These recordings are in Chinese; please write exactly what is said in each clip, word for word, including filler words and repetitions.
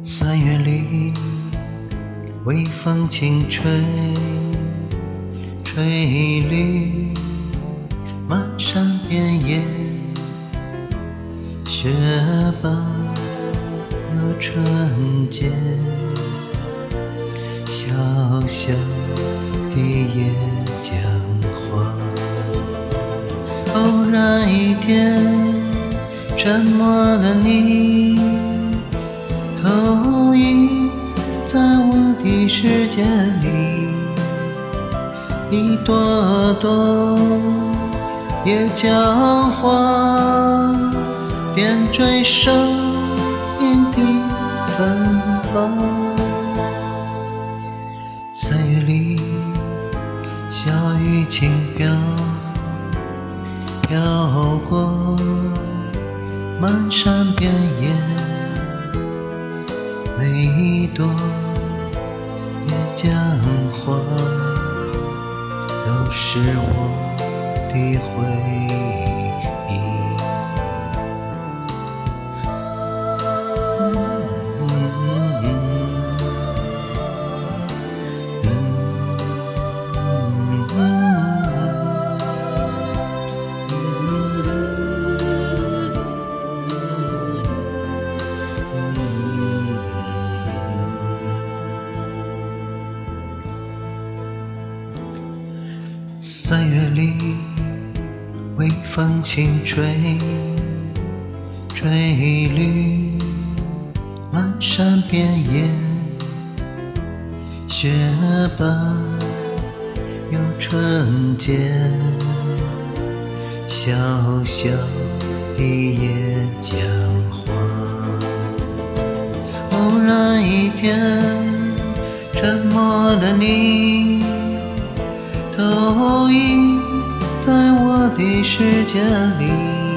三月里，微风轻吹，吹绿满山遍野，雪白又纯洁。小小的野江花，偶然一天沉默了你，投影在我的世界里，一朵朵野江花点缀生命的芬芳。三月里，小雨轻飘，飘过漫山遍野，每一朵野江花都是我的回忆。三月里，微风轻吹，吹绿满山遍野，雪白又纯洁。小小的野江花，偶然一天沉默了你，投影在我的世界里，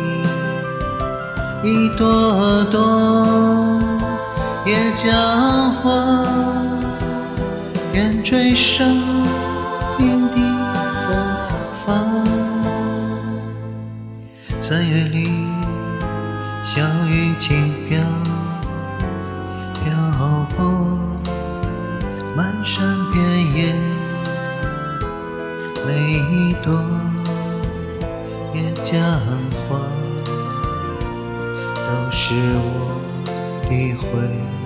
一朵朵野江花点缀生命的芬芳。三月里，小雨轻飘，飘过漫山遍野，每一朵野江花都是我的回忆。